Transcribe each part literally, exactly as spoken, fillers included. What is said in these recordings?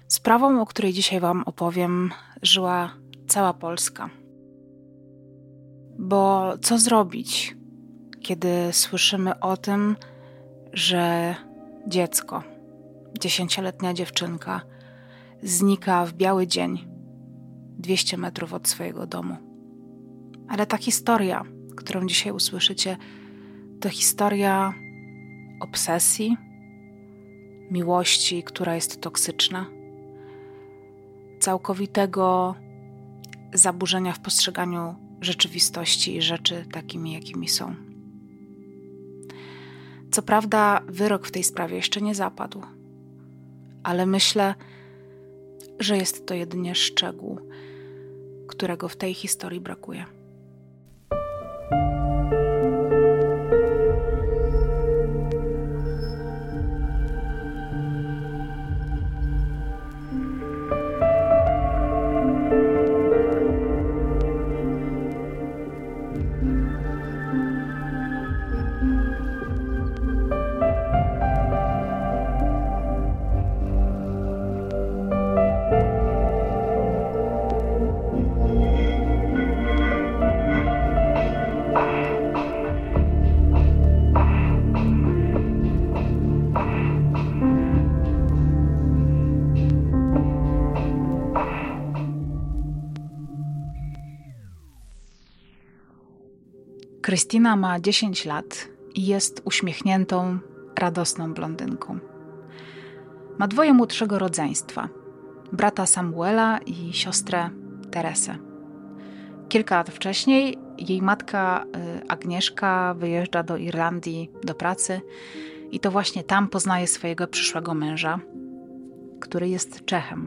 Sprawą, o której dzisiaj Wam opowiem, żyła cała Polska. Bo co zrobić, kiedy słyszymy o tym, że dziecko, dziesięcioletnia dziewczynka, znika w biały dzień, dwieście metrów od swojego domu. Ale ta historia, którą dzisiaj usłyszycie, to historia obsesji, miłości, która jest toksyczna, całkowitego zaburzenia w postrzeganiu rzeczywistości i rzeczy takimi, jakimi są. Co prawda wyrok w tej sprawie jeszcze nie zapadł, ale myślę, że jest to jedynie szczegół, którego w tej historii brakuje. Krystyna ma dziesięć lat i jest uśmiechniętą, radosną blondynką. Ma dwoje młodszego rodzeństwa, brata Samuela i siostrę Teresę. Kilka lat wcześniej jej matka Agnieszka wyjeżdża do Irlandii do pracy i to właśnie tam poznaje swojego przyszłego męża, który jest Czechem.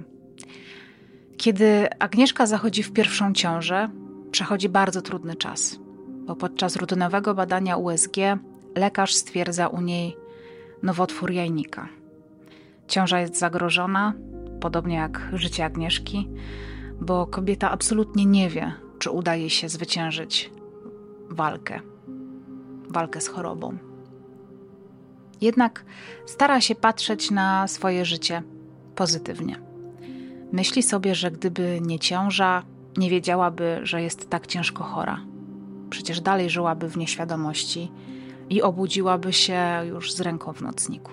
Kiedy Agnieszka zachodzi w pierwszą ciążę, przechodzi bardzo trudny czas, bo podczas rutynowego badania U S G lekarz stwierdza u niej nowotwór jajnika. Ciąża jest zagrożona, podobnie jak życie Agnieszki, bo kobieta absolutnie nie wie, czy uda jej się zwyciężyć walkę, walkę z chorobą. Jednak stara się patrzeć na swoje życie pozytywnie. Myśli sobie, że gdyby nie ciąża, nie wiedziałaby, że jest tak ciężko chora. Przecież dalej żyłaby w nieświadomości i obudziłaby się już z ręką w nocniku.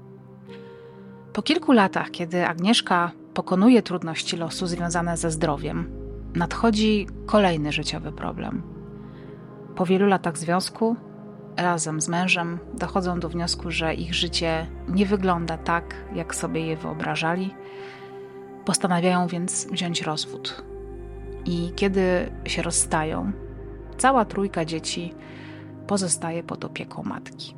Po kilku latach, kiedy Agnieszka pokonuje trudności losu związane ze zdrowiem, nadchodzi kolejny życiowy problem. Po wielu latach związku, razem z mężem, dochodzą do wniosku, że ich życie nie wygląda tak, jak sobie je wyobrażali. Postanawiają więc wziąć rozwód. I kiedy się rozstają, cała trójka dzieci pozostaje pod opieką matki.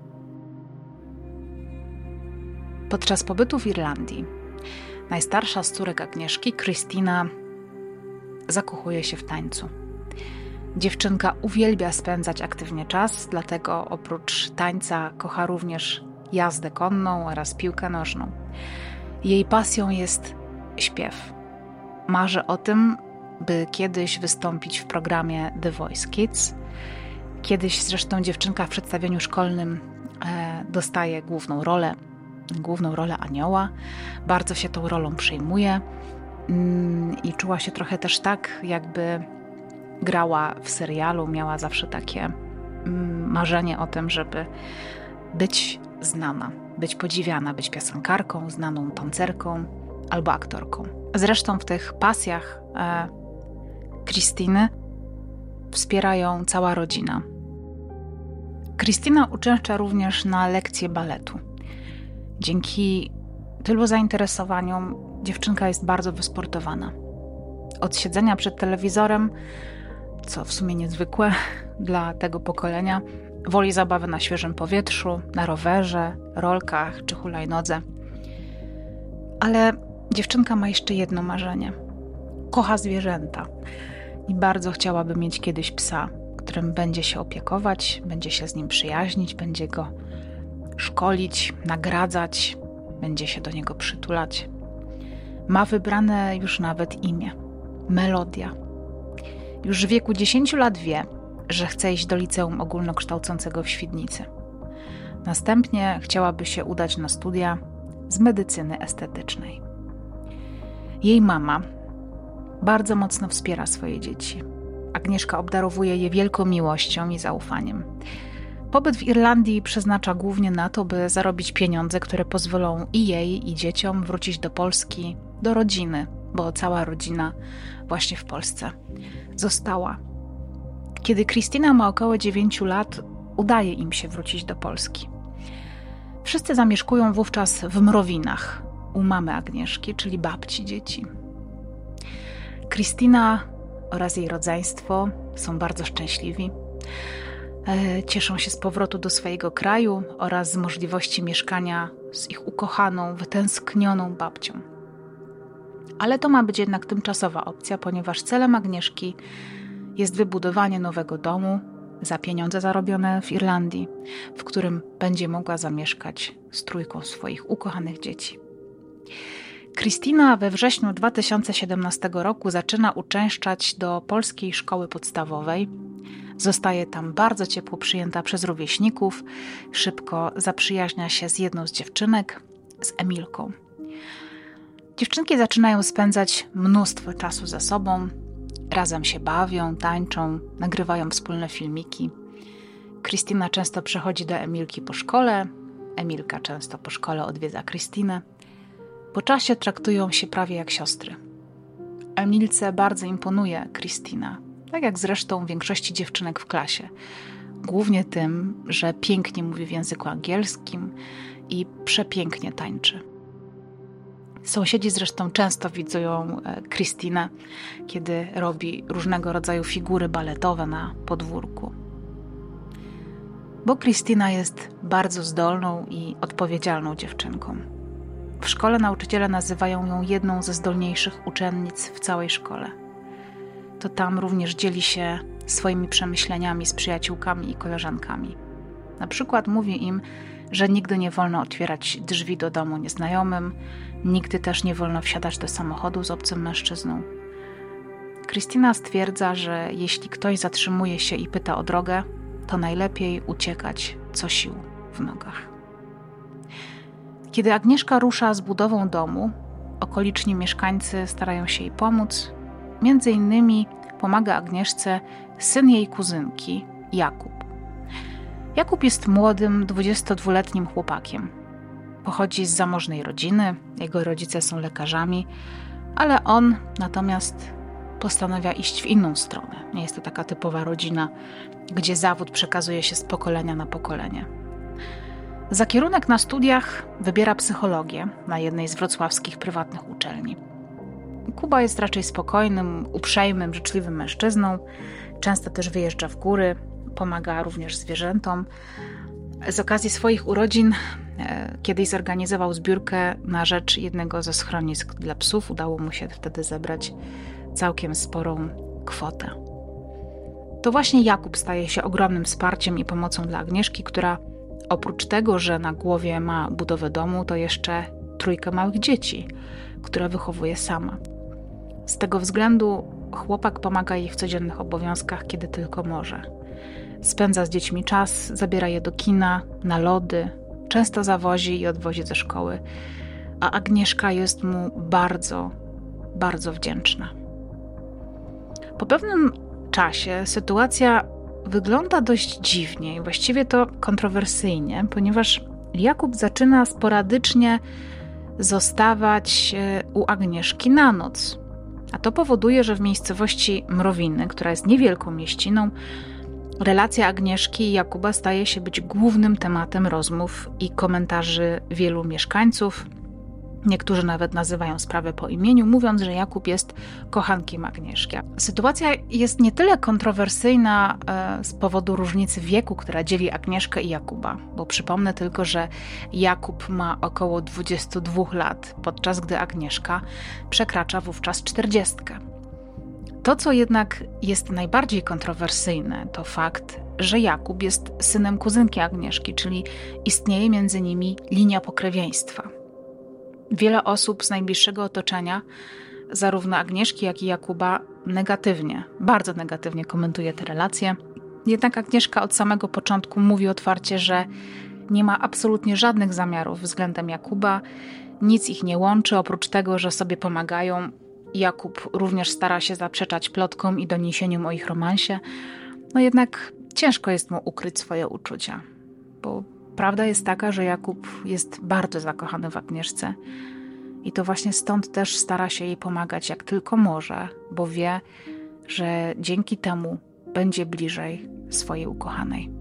Podczas pobytu w Irlandii najstarsza z córek Agnieszki, Krystyna, zakochuje się w tańcu. Dziewczynka uwielbia spędzać aktywnie czas, dlatego oprócz tańca kocha również jazdę konną oraz piłkę nożną. Jej pasją jest śpiew. Marzy o tym, by kiedyś wystąpić w programie The Voice Kids. Kiedyś zresztą dziewczynka w przedstawieniu szkolnym e, dostaje główną rolę, główną rolę anioła. Bardzo się tą rolą przejmuje mm, i czuła się trochę też tak, jakby grała w serialu. Miała zawsze takie mm, marzenie o tym, żeby być znana, być podziwiana, być piosenkarką, znaną tancerką albo aktorką. Zresztą w tych pasjach e, Krystyny wspiera ją cała rodzina. Krystyna uczęszcza również na lekcje baletu. Dzięki tylu zainteresowaniom dziewczynka jest bardzo wysportowana. Od siedzenia przed telewizorem, co w sumie niezwykłe dla tego pokolenia, woli zabawy na świeżym powietrzu, na rowerze, rolkach czy hulajnodze. Ale dziewczynka ma jeszcze jedno marzenie. Kocha zwierzęta i bardzo chciałaby mieć kiedyś psa, którym będzie się opiekować, będzie się z nim przyjaźnić, będzie go szkolić, nagradzać, będzie się do niego przytulać. Ma wybrane już nawet imię – Melodia. Już w wieku dziesięciu lat wie, że chce iść do liceum ogólnokształcącego w Świdnicy. Następnie chciałaby się udać na studia z medycyny estetycznej. Jej mama bardzo mocno wspiera swoje dzieci. Agnieszka obdarowuje je wielką miłością i zaufaniem. Pobyt w Irlandii przeznacza głównie na to, by zarobić pieniądze, które pozwolą i jej, i dzieciom wrócić do Polski, do rodziny, bo cała rodzina właśnie w Polsce została. Kiedy Krystyna ma około dziewięciu lat, udaje im się wrócić do Polski. Wszyscy zamieszkują wówczas w Mrowinach, u mamy Agnieszki, czyli babci dzieci. Krystyna oraz jej rodzeństwo są bardzo szczęśliwi. Cieszą się z powrotu do swojego kraju oraz z możliwości mieszkania z ich ukochaną, wytęsknioną babcią. Ale to ma być jednak tymczasowa opcja, ponieważ celem Agnieszki jest wybudowanie nowego domu za pieniądze zarobione w Irlandii, w którym będzie mogła zamieszkać z trójką swoich ukochanych dzieci. Krystyna we wrześniu dwa tysiące siedemnastego roku zaczyna uczęszczać do polskiej szkoły podstawowej. Zostaje tam bardzo ciepło przyjęta przez rówieśników, szybko zaprzyjaźnia się z jedną z dziewczynek, z Emilką. Dziewczynki zaczynają spędzać mnóstwo czasu ze sobą, razem się bawią, tańczą, nagrywają wspólne filmiki. Krystyna często przychodzi do Emilki po szkole, Emilka często po szkole odwiedza Krystynę. Po czasie traktują się prawie jak siostry. Emilce bardzo imponuje Krystyna, tak jak zresztą większości dziewczynek w klasie. Głównie tym, że pięknie mówi w języku angielskim i przepięknie tańczy. Sąsiedzi zresztą często widzą Krystynę, kiedy robi różnego rodzaju figury baletowe na podwórku. Bo Krystyna jest bardzo zdolną i odpowiedzialną dziewczynką. W szkole nauczyciele nazywają ją jedną ze zdolniejszych uczennic w całej szkole. To tam również dzieli się swoimi przemyśleniami z przyjaciółkami i koleżankami. Na przykład mówi im, że nigdy nie wolno otwierać drzwi do domu nieznajomym, nigdy też nie wolno wsiadać do samochodu z obcym mężczyzną. Krystyna stwierdza, że jeśli ktoś zatrzymuje się i pyta o drogę, to najlepiej uciekać co sił w nogach. Kiedy Agnieszka rusza z budową domu, okoliczni mieszkańcy starają się jej pomóc. Między innymi pomaga Agnieszce syn jej kuzynki, Jakub. Jakub jest młodym, dwudziestodwuletnim chłopakiem. Pochodzi z zamożnej rodziny, jego rodzice są lekarzami, ale on natomiast postanawia iść w inną stronę. Nie jest to taka typowa rodzina, gdzie zawód przekazuje się z pokolenia na pokolenie. Za kierunek na studiach wybiera psychologię na jednej z wrocławskich prywatnych uczelni. Kuba jest raczej spokojnym, uprzejmym, życzliwym mężczyzną. Często też wyjeżdża w góry, pomaga również zwierzętom. Z okazji swoich urodzin e, kiedyś zorganizował zbiórkę na rzecz jednego ze schronisk dla psów. Udało mu się wtedy zebrać całkiem sporą kwotę. To właśnie Jakub staje się ogromnym wsparciem i pomocą dla Agnieszki, która oprócz tego, że na głowie ma budowę domu, to jeszcze trójkę małych dzieci, które wychowuje sama. Z tego względu chłopak pomaga jej w codziennych obowiązkach, kiedy tylko może. Spędza z dziećmi czas, zabiera je do kina, na lody, często zawozi i odwozi ze szkoły, a Agnieszka jest mu bardzo, bardzo wdzięczna. Po pewnym czasie sytuacja wygląda dość dziwnie i właściwie to kontrowersyjnie, ponieważ Jakub zaczyna sporadycznie zostawać u Agnieszki na noc. A to powoduje, że w miejscowości Mrowiny, która jest niewielką mieściną, relacja Agnieszki i Jakuba staje się być głównym tematem rozmów i komentarzy wielu mieszkańców. Niektórzy nawet nazywają sprawę po imieniu, mówiąc, że Jakub jest kochankiem Agnieszki. Sytuacja jest nie tyle kontrowersyjna z powodu różnicy wieku, która dzieli Agnieszkę i Jakuba, bo przypomnę tylko, że Jakub ma około dwudziestu dwóch lat, podczas gdy Agnieszka przekracza wówczas czterdziestkę. To, co jednak jest najbardziej kontrowersyjne, to fakt, że Jakub jest synem kuzynki Agnieszki, czyli istnieje między nimi linia pokrewieństwa. Wiele osób z najbliższego otoczenia, zarówno Agnieszki, jak i Jakuba, negatywnie, bardzo negatywnie komentuje te relacje. Jednak Agnieszka od samego początku mówi otwarcie, że nie ma absolutnie żadnych zamiarów względem Jakuba Nic ich nie łączy, oprócz tego, że sobie pomagają. Jakub również stara się zaprzeczać plotkom i doniesieniom o ich romansie, no jednak ciężko jest mu ukryć swoje uczucia, bo prawda jest taka, że Jakub jest bardzo zakochany w Agnieszce i to właśnie stąd też stara się jej pomagać jak tylko może, bo wie, że dzięki temu będzie bliżej swojej ukochanej.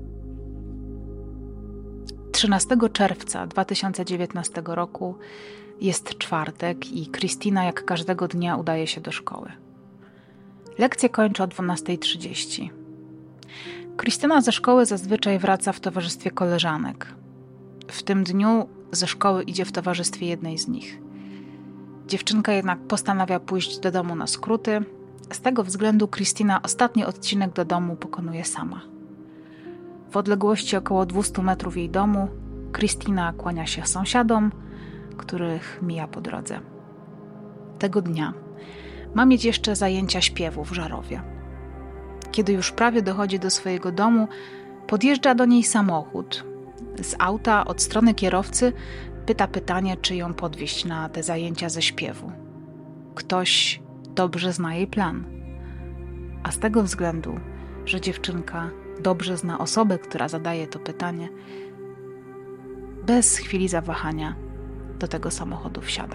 trzynastego czerwca dwa tysiące dziewiętnastego roku jest czwartek i Krystyna jak każdego dnia udaje się do szkoły. Lekcję kończy o dwunasta trzydzieści. Krystyna ze szkoły zazwyczaj wraca w towarzystwie koleżanek. W tym dniu ze szkoły idzie w towarzystwie jednej z nich. Dziewczynka jednak postanawia pójść do domu na skróty. Z tego względu Krystyna ostatni odcinek do domu pokonuje sama. W odległości około dwieście metrów jej domu Krystyna kłania się sąsiadom, których mija po drodze. Tego dnia ma mieć jeszcze zajęcia śpiewu w Żarowie. Kiedy już prawie dochodzi do swojego domu, podjeżdża do niej samochód. Z auta od strony kierowcy pyta pytanie, czy ją podwieźć na te zajęcia ze śpiewu. Ktoś dobrze zna jej plan. A z tego względu, że dziewczynka dobrze zna osobę, która zadaje to pytanie, bez chwili zawahania do tego samochodu wsiada.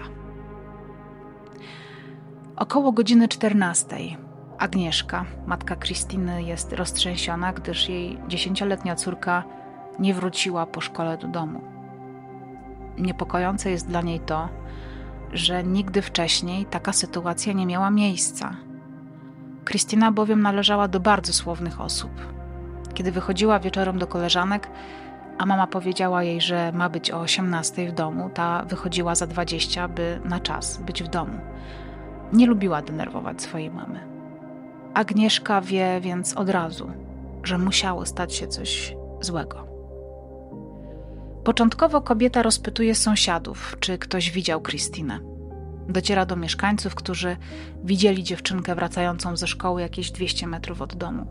Około godziny czternastej Agnieszka, matka Krystyny, jest roztrzęsiona, gdyż jej dziesięcioletnia córka nie wróciła po szkole do domu. Niepokojące jest dla niej to, że nigdy wcześniej taka sytuacja nie miała miejsca. Krystyna bowiem należała do bardzo słownych osób. Kiedy wychodziła wieczorem do koleżanek, a mama powiedziała jej, że ma być o osiemnastej w domu, ta wychodziła za dwadzieścia, by na czas być w domu. Nie lubiła denerwować swojej mamy. Agnieszka wie więc od razu, że musiało stać się coś złego. Początkowo kobieta rozpytuje sąsiadów, czy ktoś widział Krystynę. Dociera do mieszkańców, którzy widzieli dziewczynkę wracającą ze szkoły jakieś dwieście metrów od domu.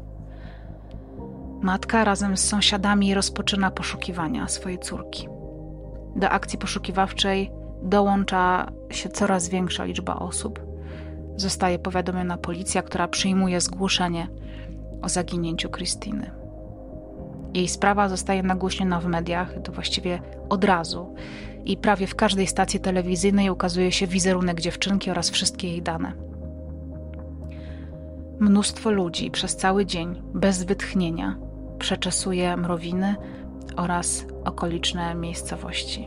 Matka razem z sąsiadami rozpoczyna poszukiwania swojej córki. Do akcji poszukiwawczej dołącza się coraz większa liczba osób. Zostaje powiadomiona policja, która przyjmuje zgłoszenie o zaginięciu Krystyny. Jej sprawa zostaje nagłośniona w mediach, to właściwie od razu, i prawie w każdej stacji telewizyjnej ukazuje się wizerunek dziewczynki oraz wszystkie jej dane. Mnóstwo ludzi przez cały dzień, bez wytchnienia, przeczesuje Mrowiny oraz okoliczne miejscowości.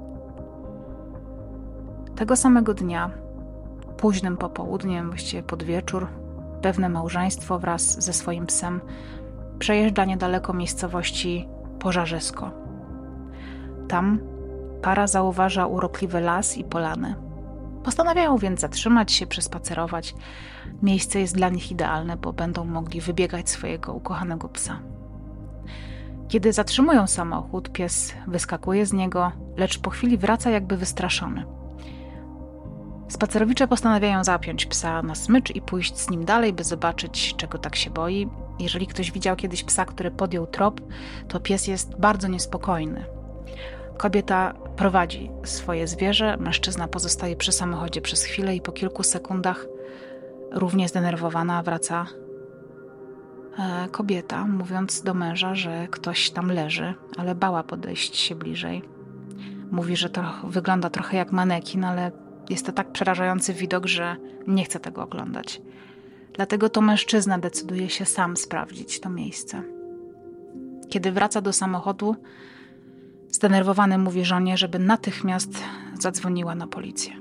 Tego samego dnia, późnym popołudniem, właściwie pod wieczór, pewne małżeństwo wraz ze swoim psem przejeżdża niedaleko miejscowości Pożarzysko. Tam para zauważa urokliwy las i polanę. Postanawiają więc zatrzymać się, przespacerować. Miejsce jest dla nich idealne, bo będą mogli wybiegać swojego ukochanego psa. Kiedy zatrzymują samochód, pies wyskakuje z niego, lecz po chwili wraca jakby wystraszony. Spacerowicze postanawiają zapiąć psa na smycz i pójść z nim dalej, by zobaczyć, czego tak się boi. Jeżeli ktoś widział kiedyś psa, który podjął trop, to pies jest bardzo niespokojny. Kobieta prowadzi swoje zwierzę, mężczyzna pozostaje przy samochodzie przez chwilę i po kilku sekundach, równie zdenerwowana, wraca e, kobieta, mówiąc do męża, że ktoś tam leży, ale bała podejść się bliżej. Mówi, że to wygląda trochę jak manekin, ale jest to tak przerażający widok, że nie chce tego oglądać. Dlatego to mężczyzna decyduje się sam sprawdzić to miejsce. Kiedy wraca do samochodu, zdenerwowany mówi żonie, żeby natychmiast zadzwoniła na policję.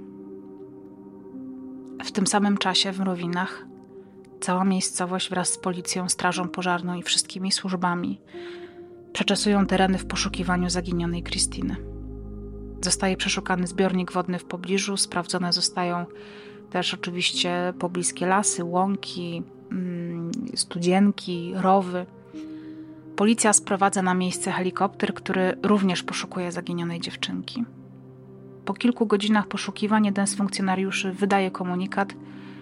W tym samym czasie w Mrowinach cała miejscowość wraz z policją, strażą pożarną i wszystkimi służbami przeczesują tereny w poszukiwaniu zaginionej Krystyny. Zostaje przeszukany zbiornik wodny w pobliżu, sprawdzone zostają też oczywiście pobliskie lasy, łąki, studzienki, rowy. Policja sprowadza na miejsce helikopter, który również poszukuje zaginionej dziewczynki. Po kilku godzinach poszukiwań jeden z funkcjonariuszy wydaje komunikat,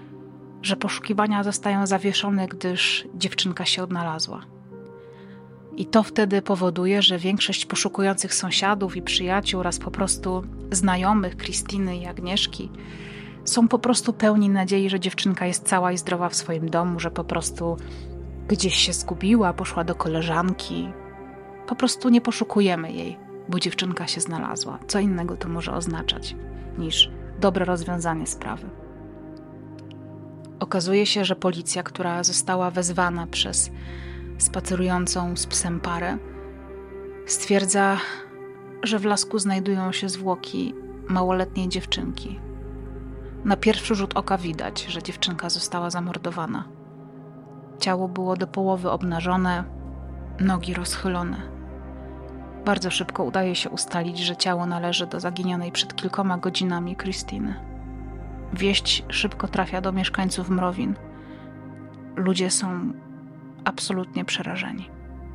że poszukiwania zostają zawieszone, gdyż dziewczynka się odnalazła. I to wtedy powoduje, że większość poszukujących sąsiadów i przyjaciół oraz po prostu znajomych Krystyny i Agnieszki są po prostu pełni nadziei, że dziewczynka jest cała i zdrowa w swoim domu, że po prostu gdzieś się zgubiła, poszła do koleżanki. Po prostu nie poszukujemy jej, bo dziewczynka się znalazła. Co innego to może oznaczać niż dobre rozwiązanie sprawy. Okazuje się, że policja, która została wezwana przez spacerującą z psem parę, stwierdza, że w lasku znajdują się zwłoki małoletniej dziewczynki. Na pierwszy rzut oka widać, że dziewczynka została zamordowana. Ciało było do połowy obnażone, nogi rozchylone. Bardzo szybko udaje się ustalić, że ciało należy do zaginionej przed kilkoma godzinami Krystyny. Wieść szybko trafia do mieszkańców Mrowin. Ludzie są absolutnie przerażeni.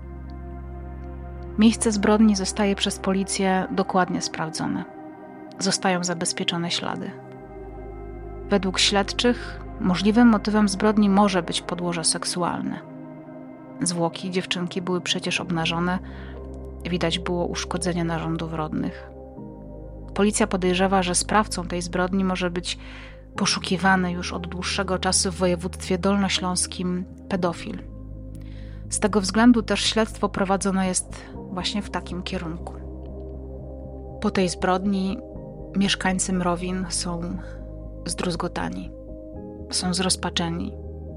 Miejsce zbrodni zostaje przez policję dokładnie sprawdzone. Zostają zabezpieczone ślady. Według śledczych możliwym motywem zbrodni może być podłoże seksualne. Zwłoki dziewczynki były przecież obnażone, widać było uszkodzenie narządów rodnych. Policja podejrzewa, że sprawcą tej zbrodni może być poszukiwany już od dłuższego czasu w województwie dolnośląskim pedofil. Z tego względu też śledztwo prowadzone jest właśnie w takim kierunku. Po tej zbrodni mieszkańcy Mrowin są zdruzgotani, są zrozpaczeni.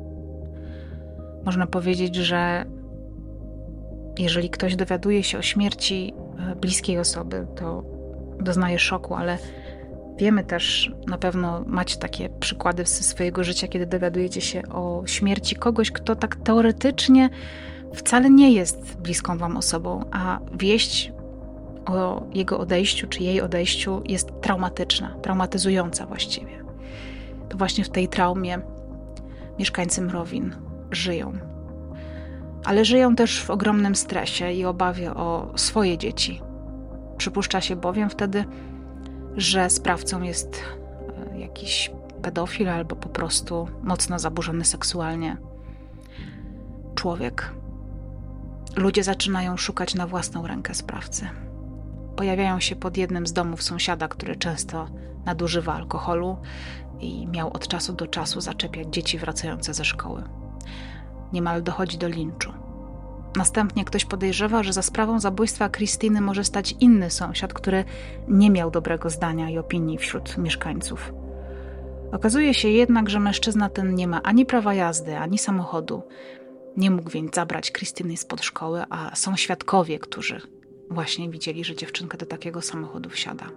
Można powiedzieć, że jeżeli ktoś dowiaduje się o śmierci bliskiej osoby, to doznaje szoku, ale wiemy też, na pewno macie takie przykłady ze swojego życia, kiedy dowiadujecie się o śmierci kogoś, kto tak teoretycznie wcale nie jest bliską wam osobą, a wieść o jego odejściu czy jej odejściu jest traumatyczna, traumatyzująca właściwie. To właśnie w tej traumie mieszkańcy Mrowin żyją. Ale żyją też w ogromnym stresie i obawie o swoje dzieci. Przypuszcza się bowiem wtedy, że sprawcą jest jakiś pedofil albo po prostu mocno zaburzony seksualnie człowiek. Ludzie zaczynają szukać na własną rękę sprawcy. Pojawiają się pod jednym z domów sąsiada, który często nadużywa alkoholu i miał od czasu do czasu zaczepiać dzieci wracające ze szkoły. Niemal dochodzi do linczu. Następnie ktoś podejrzewa, że za sprawą zabójstwa Krystyny może stać inny sąsiad, który nie miał dobrego zdania i opinii wśród mieszkańców. Okazuje się jednak, że mężczyzna ten nie ma ani prawa jazdy, ani samochodu. Nie mógł więc zabrać Krystyny spod szkoły, a są świadkowie, którzy właśnie widzieli, że dziewczynka do takiego samochodu wsiada.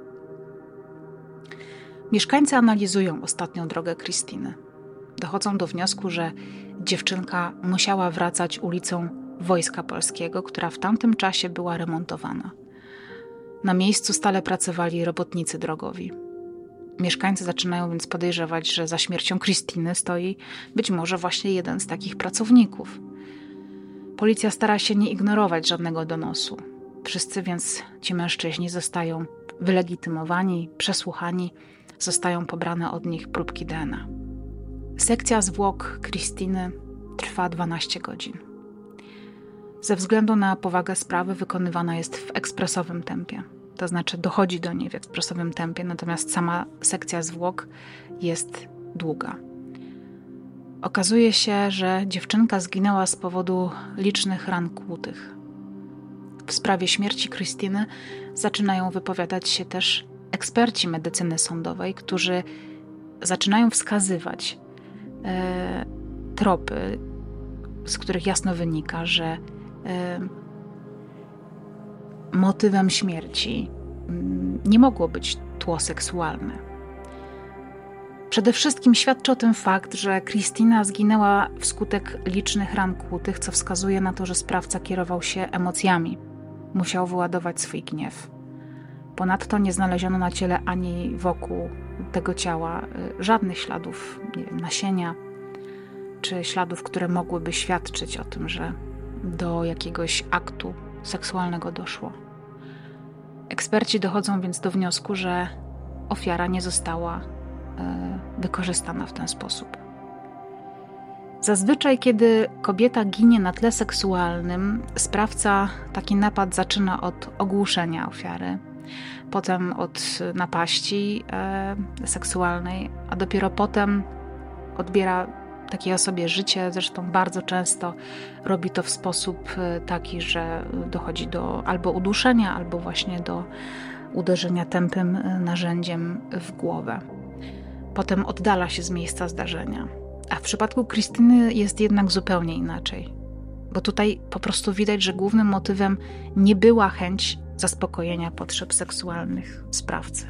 Mieszkańcy analizują ostatnią drogę Krystyny. Dochodzą do wniosku, że dziewczynka musiała wracać ulicą Wojska Polskiego, która w tamtym czasie była remontowana. Na miejscu stale pracowali robotnicy drogowi. Mieszkańcy zaczynają więc podejrzewać, że za śmiercią Krystyny stoi być może właśnie jeden z takich pracowników. Policja stara się nie ignorować żadnego donosu. Wszyscy więc ci mężczyźni zostają wylegitymowani, przesłuchani, zostają pobrane od nich próbki D N A. Sekcja zwłok Krystyny trwa dwanaście godzin. Ze względu na powagę sprawy wykonywana jest w ekspresowym tempie. To znaczy dochodzi do niej w ekspresowym tempie, natomiast sama sekcja zwłok jest długa. Okazuje się, że dziewczynka zginęła z powodu licznych ran kłutych. W sprawie śmierci Krystyny zaczynają wypowiadać się też eksperci medycyny sądowej, którzy zaczynają wskazywać e, tropy, z których jasno wynika, że e, motywem śmierci nie mogło być tło seksualne. Przede wszystkim świadczy o tym fakt, że Krystyna zginęła wskutek licznych ran kłutych, co wskazuje na to, że sprawca kierował się emocjami. Musiał wyładować swój gniew. Ponadto nie znaleziono na ciele ani wokół tego ciała żadnych śladów, nie wiem, nasienia czy śladów, które mogłyby świadczyć o tym, że do jakiegoś aktu seksualnego doszło. Eksperci dochodzą więc do wniosku, że ofiara nie została wykorzystana w ten sposób. Zazwyczaj, kiedy kobieta ginie na tle seksualnym, sprawca taki napad zaczyna od ogłuszenia ofiary, potem od napaści e, seksualnej, a dopiero potem odbiera takiej osobie życie. Zresztą bardzo często robi to w sposób taki, że dochodzi do albo uduszenia, albo właśnie do uderzenia tępym narzędziem w głowę. Potem oddala się z miejsca zdarzenia. A w przypadku Krystyny jest jednak zupełnie inaczej. Bo tutaj po prostu widać, że głównym motywem nie była chęć zaspokojenia potrzeb seksualnych sprawcy.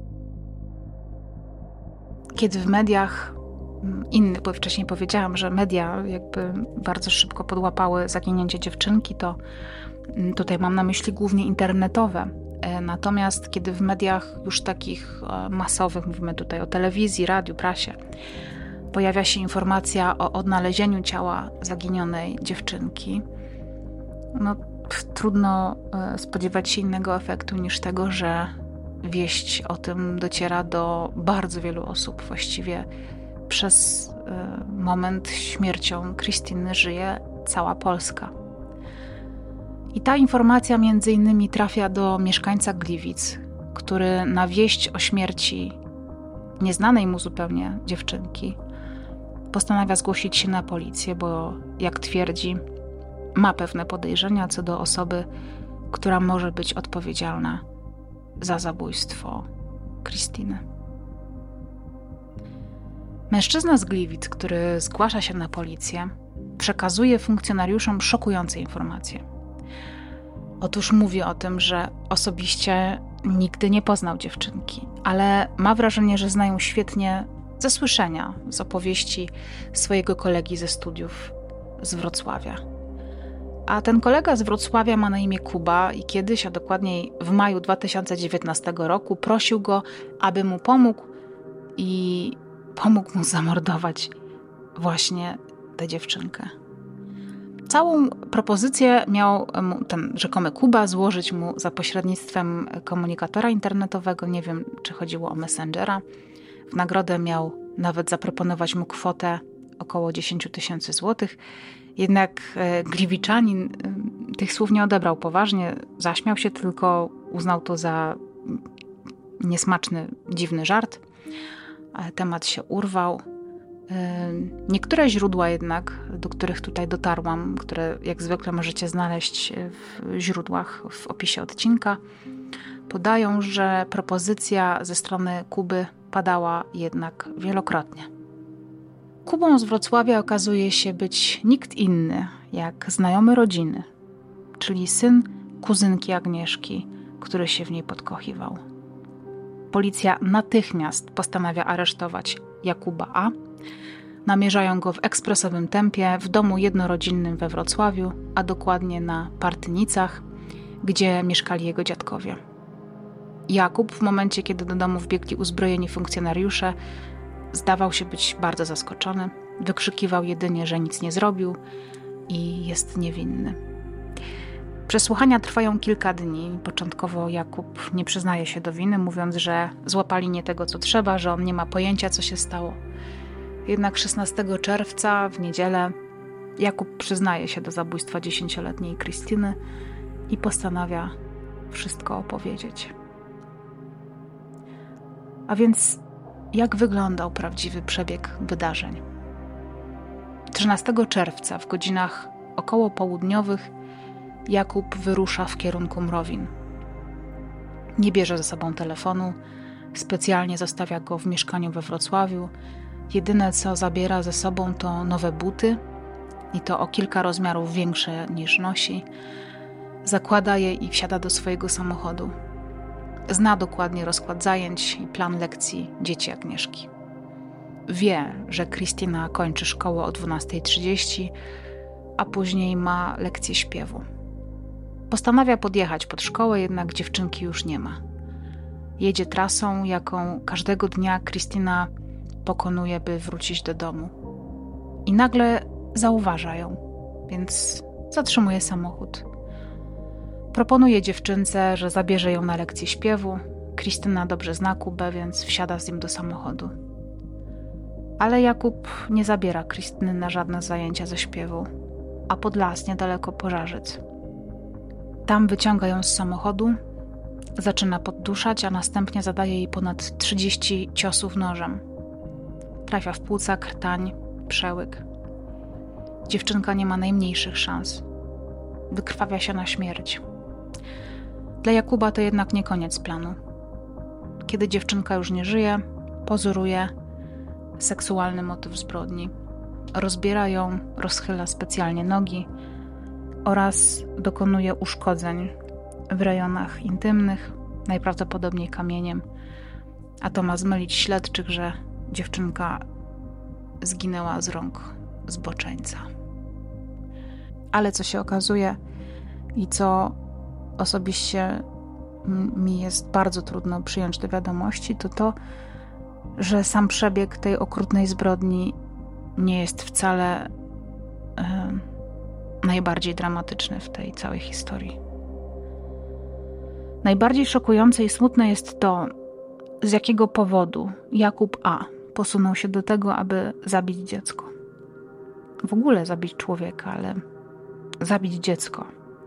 Kiedy w mediach innych, bo wcześniej powiedziałam, że media jakby bardzo szybko podłapały zaginięcie dziewczynki, to tutaj mam na myśli głównie internetowe. Natomiast kiedy w mediach już takich masowych, mówimy tutaj o telewizji, radiu, prasie, pojawia się informacja o odnalezieniu ciała zaginionej dziewczynki, no trudno spodziewać się innego efektu niż tego, że wieść o tym dociera do bardzo wielu osób. Właściwie przez moment śmiercią Krystyny żyje cała Polska. I ta informacja między innymi trafia do mieszkańca Gliwic, który na wieść o śmierci nieznanej mu zupełnie dziewczynki postanawia zgłosić się na policję, bo jak twierdzi, ma pewne podejrzenia co do osoby, która może być odpowiedzialna za zabójstwo Krystyny. Mężczyzna z Gliwic, który zgłasza się na policję, przekazuje funkcjonariuszom szokujące informacje. Otóż mówi o tym, że osobiście nigdy nie poznał dziewczynki, ale ma wrażenie, że znają świetnie ze słyszenia, z opowieści swojego kolegi ze studiów z Wrocławia. A ten kolega z Wrocławia ma na imię Kuba i kiedyś, a dokładniej w maju dwa tysiące dziewiętnastego roku, prosił go, aby mu pomógł i pomógł mu zamordować właśnie tę dziewczynkę. Całą propozycję miał mu ten rzekomy Kuba złożyć mu za pośrednictwem komunikatora internetowego, nie wiem, czy chodziło o Messengera. W nagrodę miał nawet zaproponować mu kwotę około dziesięć tysięcy złotych. Jednak Gliwiczanin tych słów nie odebrał poważnie, zaśmiał się tylko, uznał to za niesmaczny, dziwny żart. Temat się urwał. Niektóre źródła jednak, do których tutaj dotarłam, które jak zwykle możecie znaleźć w źródłach w opisie odcinka, podają, że propozycja ze strony Kuby padała jednak wielokrotnie. Kubą z Wrocławia okazuje się być nikt inny jak znajomy rodziny, czyli syn kuzynki Agnieszki, który się w niej podkochiwał. Policja natychmiast postanawia aresztować Jakuba A. Namierzają go w ekspresowym tempie w domu jednorodzinnym we Wrocławiu, a dokładnie na Partynicach, gdzie mieszkali jego dziadkowie. Jakub w momencie, kiedy do domu wbiegli uzbrojeni funkcjonariusze, zdawał się być bardzo zaskoczony. Wykrzykiwał jedynie, że nic nie zrobił i jest niewinny. Przesłuchania trwają kilka dni. Początkowo Jakub nie przyznaje się do winy, mówiąc, że złapali nie tego, co trzeba, że on nie ma pojęcia, co się stało. Jednak szesnastego czerwca, w niedzielę, Jakub przyznaje się do zabójstwa dziesięcioletniej Krystyny i postanawia wszystko opowiedzieć. A więc jak wyglądał prawdziwy przebieg wydarzeń? trzynastego czerwca w godzinach około południowych Jakub wyrusza w kierunku Mrowin. Nie bierze ze sobą telefonu, specjalnie zostawia go w mieszkaniu we Wrocławiu. Jedyne, co zabiera ze sobą, to nowe buty i to o kilka rozmiarów większe niż nosi. Zakłada je i wsiada do swojego samochodu. Zna dokładnie rozkład zajęć i plan lekcji dzieci Agnieszki. Wie, że Krystyna kończy szkołę o dwunasta trzydzieści, a później ma lekcję śpiewu. Postanawia podjechać pod szkołę, jednak dziewczynki już nie ma. Jedzie trasą, jaką każdego dnia Krystyna pokonuje, by wrócić do domu. I nagle zauważa ją, więc zatrzymuje samochód. Proponuje dziewczynce, że zabierze ją na lekcję śpiewu. Krystyna dobrze zna Kubę, więc wsiada z nim do samochodu. Ale Jakub nie zabiera Krystyny na żadne zajęcia ze śpiewu, a pod las niedaleko Pożarzyc. Tam wyciąga ją z samochodu, zaczyna podduszać, a następnie zadaje jej ponad trzydzieści ciosów nożem. Trafia w płuca, krtań, przełyk. Dziewczynka nie ma najmniejszych szans. Wykrwawia się na śmierć. Dla Jakuba to jednak nie koniec planu. Kiedy dziewczynka już nie żyje, pozoruje seksualny motyw zbrodni. Rozbiera ją, rozchyla specjalnie nogi oraz dokonuje uszkodzeń w rejonach intymnych, najprawdopodobniej kamieniem, a to ma zmylić śledczych, że dziewczynka zginęła z rąk zboczeńca. Ale co się okazuje i co osobiście mi jest bardzo trudno przyjąć do wiadomości, to to, że sam przebieg tej okrutnej zbrodni nie jest wcale e, najbardziej dramatyczny w tej całej historii. Najbardziej szokujące i smutne jest to, z jakiego powodu Jakub A. posunął się do tego, aby zabić dziecko. W ogóle zabić człowieka, ale zabić dziecko.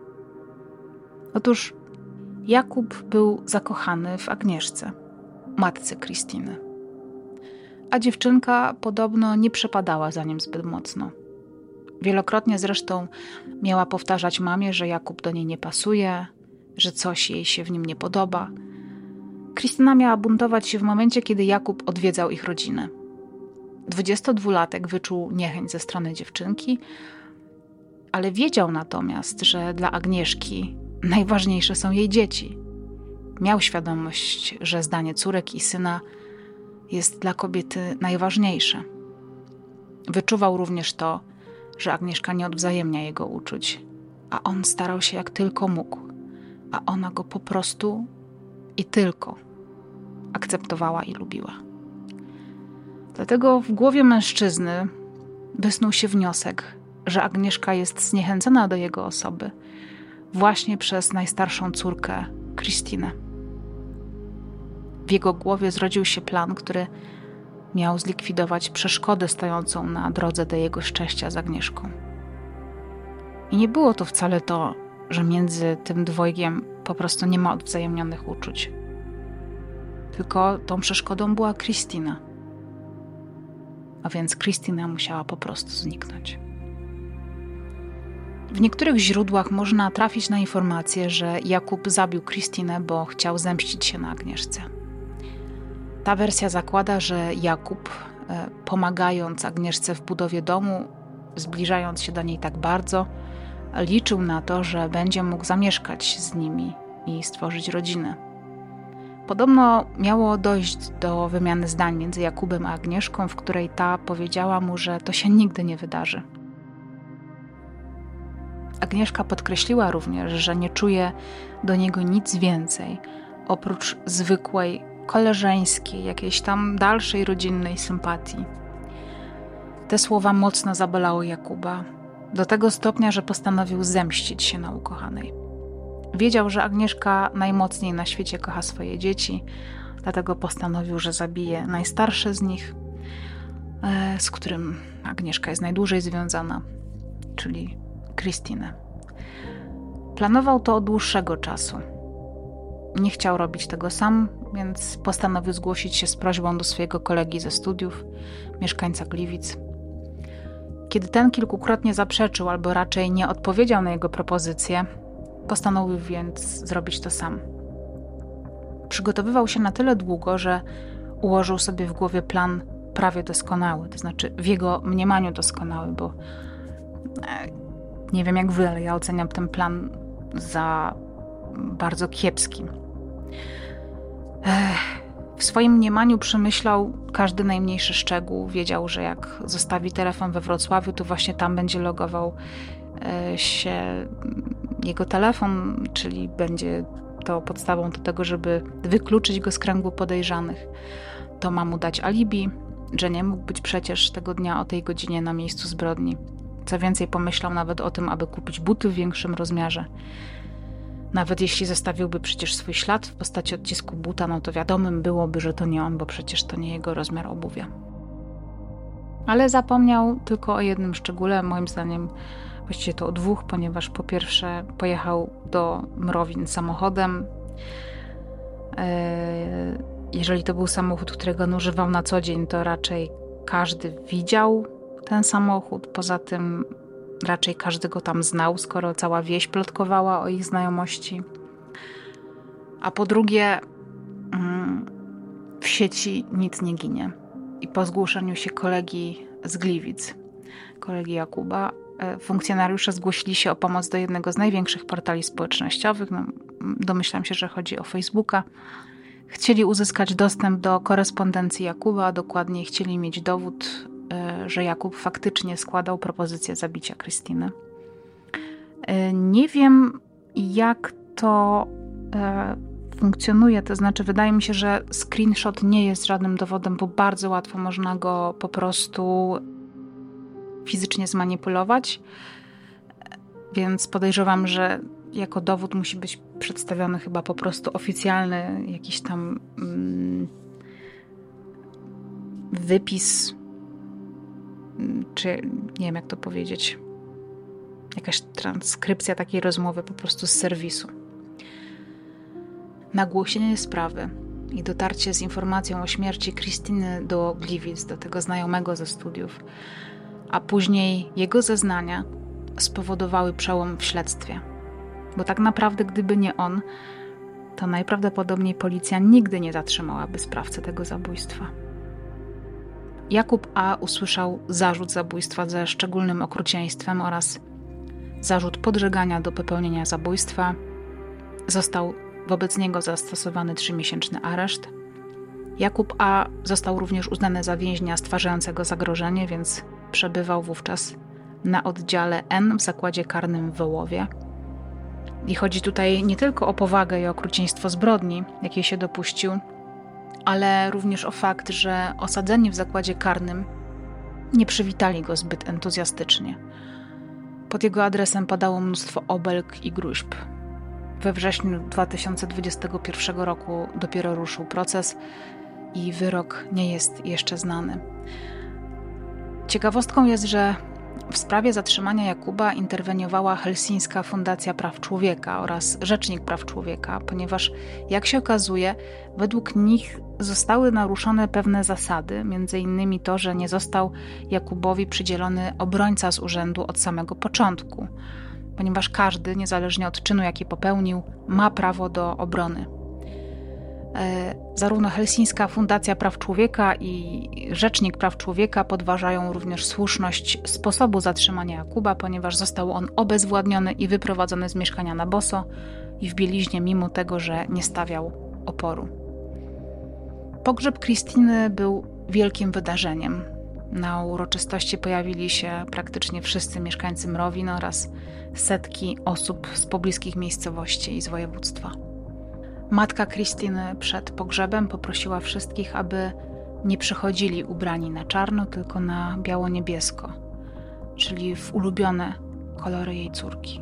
Otóż Jakub był zakochany w Agnieszce, matce Krystyny. A dziewczynka podobno nie przepadała za nim zbyt mocno. Wielokrotnie zresztą miała powtarzać mamie, że Jakub do niej nie pasuje, że coś jej się w nim nie podoba. Krystyna miała buntować się w momencie, kiedy Jakub odwiedzał ich rodzinę. Dwudziestodwulatek wyczuł niechęć ze strony dziewczynki, ale wiedział natomiast, że dla Agnieszki najważniejsze są jej dzieci. Miał świadomość, że zdanie córek i syna jest dla kobiety najważniejsze. Wyczuwał również to, że Agnieszka nie odwzajemnia jego uczuć, a on starał się jak tylko mógł, a ona go po prostu i tylko akceptowała i lubiła. Dlatego w głowie mężczyzny wysnuł się wniosek, że Agnieszka jest zniechęcona do jego osoby właśnie przez najstarszą córkę, Krystynę. W jego głowie zrodził się plan, który miał zlikwidować przeszkodę stojącą na drodze do jego szczęścia z Agnieszką. I nie było to wcale to, że między tym dwojgiem po prostu nie ma odwzajemnionych uczuć. Tylko tą przeszkodą była Krystyna. A więc Krystyna musiała po prostu zniknąć. W niektórych źródłach można trafić na informację, że Jakub zabił Krystynę, bo chciał zemścić się na Agnieszce. Ta wersja zakłada, że Jakub, pomagając Agnieszce w budowie domu, zbliżając się do niej tak bardzo, liczył na to, że będzie mógł zamieszkać z nimi i stworzyć rodzinę. Podobno miało dojść do wymiany zdań między Jakubem a Agnieszką, w której ta powiedziała mu, że to się nigdy nie wydarzy. Agnieszka podkreśliła również, że nie czuje do niego nic więcej, oprócz zwykłej, koleżeńskiej, jakiejś tam dalszej rodzinnej sympatii. Te słowa mocno zabolały Jakuba, do tego stopnia, że postanowił zemścić się na ukochanej. Wiedział, że Agnieszka najmocniej na świecie kocha swoje dzieci, dlatego postanowił, że zabije najstarsze z nich, z którym Agnieszka jest najdłużej związana, czyli Krystynę. Planował to od dłuższego czasu. Nie chciał robić tego sam, więc postanowił zgłosić się z prośbą do swojego kolegi ze studiów, mieszkańca Gliwic. Kiedy ten kilkukrotnie zaprzeczył, albo raczej nie odpowiedział na jego propozycję, postanowił więc zrobić to sam. Przygotowywał się na tyle długo, że ułożył sobie w głowie plan prawie doskonały, to znaczy w jego mniemaniu doskonały, bo nie wiem jak wy, ale ja oceniam ten plan za bardzo kiepski. W swoim mniemaniu przemyślał każdy najmniejszy szczegół. Wiedział, że jak zostawi telefon we Wrocławiu, to właśnie tam będzie logował się jego telefon, czyli będzie to podstawą do tego, żeby wykluczyć go z kręgu podejrzanych. To ma mu dać alibi, że nie mógł być przecież tego dnia o tej godzinie na miejscu zbrodni. Co więcej, pomyślał nawet o tym, aby kupić buty w większym rozmiarze. Nawet jeśli zostawiłby przecież swój ślad w postaci odcisku buta, no to wiadomym byłoby, że to nie on, bo przecież to nie jego rozmiar obuwia. Ale zapomniał tylko o jednym szczególe, moim zdaniem właściwie to o dwóch, ponieważ po pierwsze pojechał do Mrowin samochodem. Jeżeli to był samochód, którego on używał na co dzień, to raczej każdy widział ten samochód. Poza tym raczej każdy go tam znał, skoro cała wieś plotkowała o ich znajomości. A po drugie, w sieci nic nie ginie. I po zgłoszeniu się kolegi z Gliwic, kolegi Jakuba, funkcjonariusze zgłosili się o pomoc do jednego z największych portali społecznościowych. No, domyślam się, że chodzi o Facebooka. Chcieli uzyskać dostęp do korespondencji Jakuba, a dokładniej chcieli mieć dowód, że Jakub faktycznie składał propozycję zabicia Krystyny. Nie wiem, jak to funkcjonuje, to znaczy wydaje mi się, że screenshot nie jest żadnym dowodem, bo bardzo łatwo można go po prostu fizycznie zmanipulować, więc podejrzewam, że jako dowód musi być przedstawiony chyba po prostu oficjalny jakiś tam mm, wypis, czy nie wiem jak to powiedzieć, jakaś transkrypcja takiej rozmowy po prostu z serwisu. Nagłośnienie sprawy i dotarcie z informacją o śmierci Krystyny do Gliwic, do tego znajomego ze studiów, a później jego zeznania spowodowały przełom w śledztwie. Bo tak naprawdę, gdyby nie on, to najprawdopodobniej policja nigdy nie zatrzymałaby sprawcę tego zabójstwa. Jakub A. usłyszał zarzut zabójstwa ze szczególnym okrucieństwem oraz zarzut podżegania do popełnienia zabójstwa. Został wobec niego zastosowany trzymiesięczny areszt. Jakub A. został również uznany za więźnia stwarzającego zagrożenie, więc przebywał wówczas na oddziale N w zakładzie karnym w Wołowie. I chodzi tutaj nie tylko o powagę i okrucieństwo zbrodni, jakiej się dopuścił, ale również o fakt, że osadzeni w zakładzie karnym nie przywitali go zbyt entuzjastycznie. Pod jego adresem padało mnóstwo obelg i gróźb. We wrześniu dwa tysiące dwudziestego pierwszego roku dopiero ruszył proces i wyrok nie jest jeszcze znany. Ciekawostką jest, że w sprawie zatrzymania Jakuba interweniowała Helsińska Fundacja Praw Człowieka oraz Rzecznik Praw Człowieka, ponieważ, jak się okazuje, według nich zostały naruszone pewne zasady, między innymi to, że nie został Jakubowi przydzielony obrońca z urzędu od samego początku, ponieważ każdy, niezależnie od czynu, jaki popełnił, ma prawo do obrony. Zarówno Helsińska Fundacja Praw Człowieka i Rzecznik Praw Człowieka podważają również słuszność sposobu zatrzymania Jakuba, ponieważ został on obezwładniony i wyprowadzony z mieszkania na boso i w bieliźnie, mimo tego, że nie stawiał oporu. Pogrzeb Krystyny był wielkim wydarzeniem. Na uroczystości pojawili się praktycznie wszyscy mieszkańcy Mrowin oraz setki osób z pobliskich miejscowości i z województwa. Matka Krystyny przed pogrzebem poprosiła wszystkich, aby nie przychodzili ubrani na czarno, tylko na biało-niebiesko, czyli w ulubione kolory jej córki.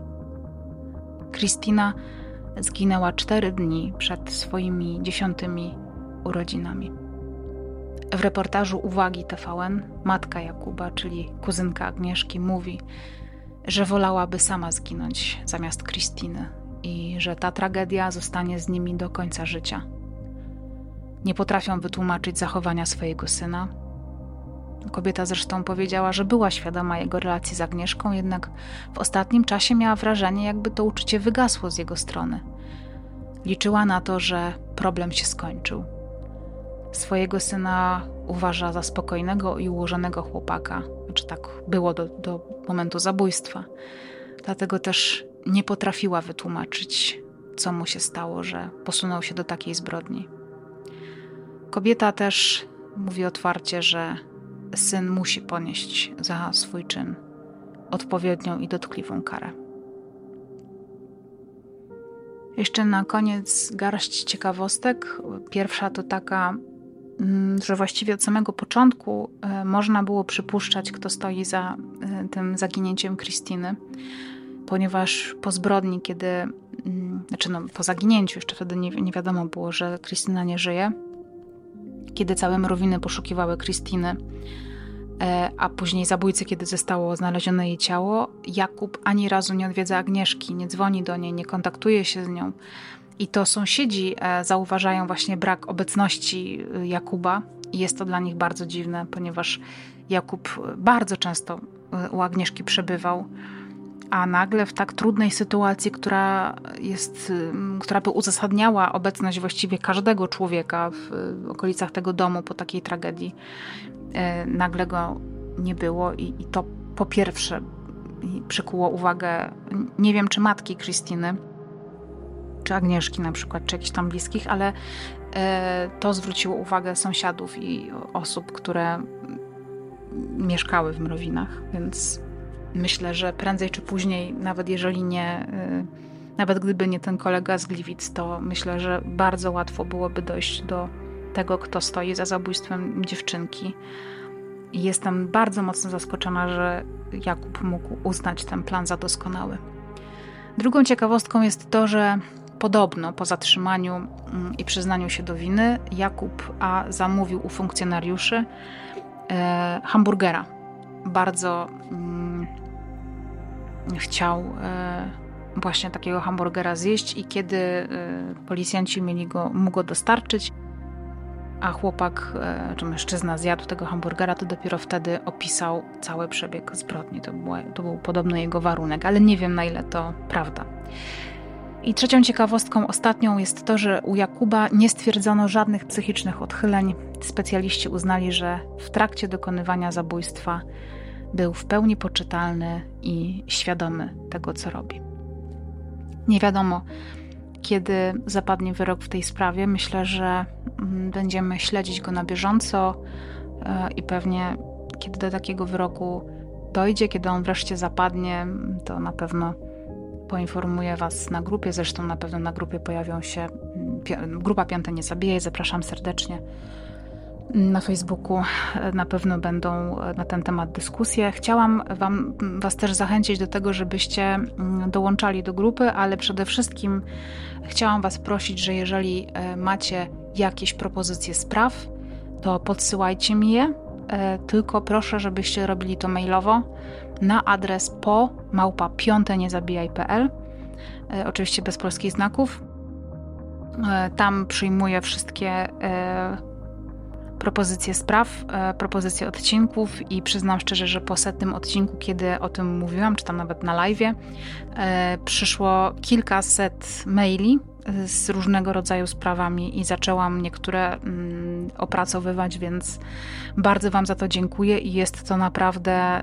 Krystyna zginęła cztery dni przed swoimi dziesiątymi urodzinami. W reportażu Uwagi T V N matka Jakuba, czyli kuzynka Agnieszki, mówi, że wolałaby sama zginąć zamiast Krystyny i że ta tragedia zostanie z nimi do końca życia. Nie potrafią wytłumaczyć zachowania swojego syna. Kobieta zresztą powiedziała, że była świadoma jego relacji z Agnieszką, jednak w ostatnim czasie miała wrażenie, jakby to uczucie wygasło z jego strony. Liczyła na to, że problem się skończył. Swojego syna uważa za spokojnego i ułożonego chłopaka. Znaczy tak było do, do momentu zabójstwa. Dlatego też nie potrafiła wytłumaczyć, co mu się stało, że posunął się do takiej zbrodni. Kobieta też mówi otwarcie, że syn musi ponieść za swój czyn odpowiednią i dotkliwą karę. Jeszcze na koniec garść ciekawostek. Pierwsza to taka, że właściwie od samego początku można było przypuszczać, kto stoi za tym zaginięciem Krystyny, ponieważ po zbrodni, kiedy, znaczy no, po zaginięciu, jeszcze wtedy nie, nie wiadomo było, że Krystyna nie żyje, kiedy całe Mrowiny poszukiwały Krystyny, a później zabójcy, kiedy zostało znalezione jej ciało, Jakub ani razu nie odwiedza Agnieszki, nie dzwoni do niej, nie kontaktuje się z nią. I to sąsiedzi zauważają właśnie brak obecności Jakuba i jest to dla nich bardzo dziwne, ponieważ Jakub bardzo często u Agnieszki przebywał, a nagle w tak trudnej sytuacji, która jest, która by uzasadniała obecność właściwie każdego człowieka w okolicach tego domu po takiej tragedii, nagle go nie było i, i to po pierwsze przykuło uwagę, nie wiem czy matki Krystyny, czy Agnieszki na przykład, czy jakichś tam bliskich, ale to zwróciło uwagę sąsiadów i osób, które mieszkały w Mrowinach, więc myślę, że prędzej czy później, nawet jeżeli nie, nawet gdyby nie ten kolega z Gliwic, to myślę, że bardzo łatwo byłoby dojść do tego, kto stoi za zabójstwem dziewczynki. I jestem bardzo mocno zaskoczona, że Jakub mógł uznać ten plan za doskonały. Drugą ciekawostką jest to, że podobno po zatrzymaniu i przyznaniu się do winy Jakub A. zamówił u funkcjonariuszy e, hamburgera. Bardzo mm, chciał e, właśnie takiego hamburgera zjeść i kiedy e, policjanci mieli go, mu go dostarczyć, a chłopak, e, czy mężczyzna zjadł tego hamburgera, to dopiero wtedy opisał cały przebieg zbrodni. To, było, to był podobno jego warunek, ale nie wiem, na ile to prawda. I trzecią ciekawostką, ostatnią, jest to, że u Jakuba nie stwierdzono żadnych psychicznych odchyleń. Specjaliści uznali, że w trakcie dokonywania zabójstwa był w pełni poczytalny i świadomy tego, co robi. Nie wiadomo, kiedy zapadnie wyrok w tej sprawie. Myślę, że będziemy śledzić go na bieżąco i pewnie kiedy do takiego wyroku dojdzie, kiedy on wreszcie zapadnie, to na pewno poinformuję Was na grupie. Zresztą na pewno na grupie pojawią się grupa Piąte Nie Zabijaj. Zapraszam serdecznie. Na Facebooku na pewno będą na ten temat dyskusje. Chciałam wam, Was też zachęcić do tego, żebyście dołączali do grupy, ale przede wszystkim chciałam Was prosić, że jeżeli macie jakieś propozycje spraw, to podsyłajcie mi je, tylko proszę, żebyście robili to mailowo na adres po małpa piąte nie zabijaj kropka pe el, oczywiście bez polskich znaków. Tam przyjmuję wszystkie propozycje spraw, propozycje odcinków i przyznam szczerze, że po setnym odcinku, kiedy o tym mówiłam, czy tam nawet na live'ie, przyszło kilkaset maili z różnego rodzaju sprawami i zaczęłam niektóre opracowywać, więc bardzo Wam za to dziękuję i jest to naprawdę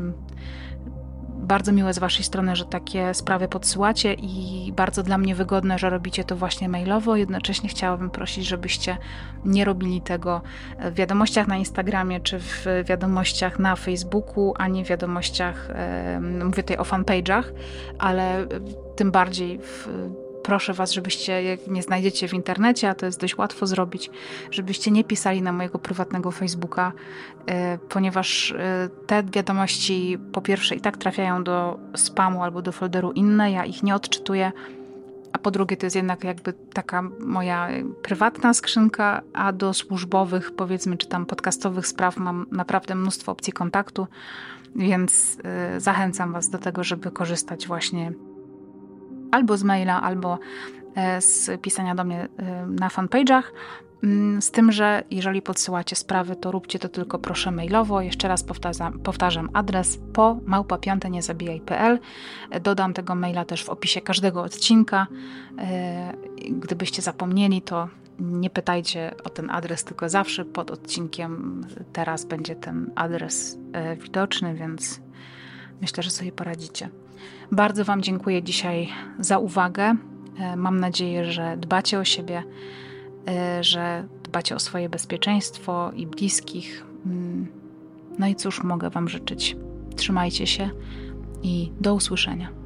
bardzo miłe z Waszej strony, że takie sprawy podsyłacie i bardzo dla mnie wygodne, że robicie to właśnie mailowo. Jednocześnie chciałabym prosić, żebyście nie robili tego w wiadomościach na Instagramie, czy w wiadomościach na Facebooku, ani w wiadomościach, mówię tutaj o fanpage'ach, ale tym bardziej w proszę Was, żebyście, jak mnie znajdziecie w internecie, a to jest dość łatwo zrobić, żebyście nie pisali na mojego prywatnego Facebooka, ponieważ te wiadomości po pierwsze i tak trafiają do spamu albo do folderu inne, ja ich nie odczytuję, a po drugie to jest jednak jakby taka moja prywatna skrzynka, a do służbowych, powiedzmy, czy tam podcastowych spraw mam naprawdę mnóstwo opcji kontaktu, więc zachęcam Was do tego, żeby korzystać właśnie albo z maila, albo z pisania do mnie na fanpage'ach. Z tym, że jeżeli podsyłacie sprawy, to róbcie to tylko proszę mailowo. Jeszcze raz powtarzam, powtarzam adres po małpa piąte nie zabijaj kropka pe el. Dodam tego maila też w opisie każdego odcinka. Gdybyście zapomnieli, to nie pytajcie o ten adres, tylko zawsze pod odcinkiem teraz będzie ten adres widoczny, więc myślę, że sobie poradzicie. Bardzo Wam dziękuję dzisiaj za uwagę. Mam nadzieję, że dbacie o siebie, że dbacie o swoje bezpieczeństwo i bliskich. No i cóż mogę Wam życzyć? Trzymajcie się i do usłyszenia.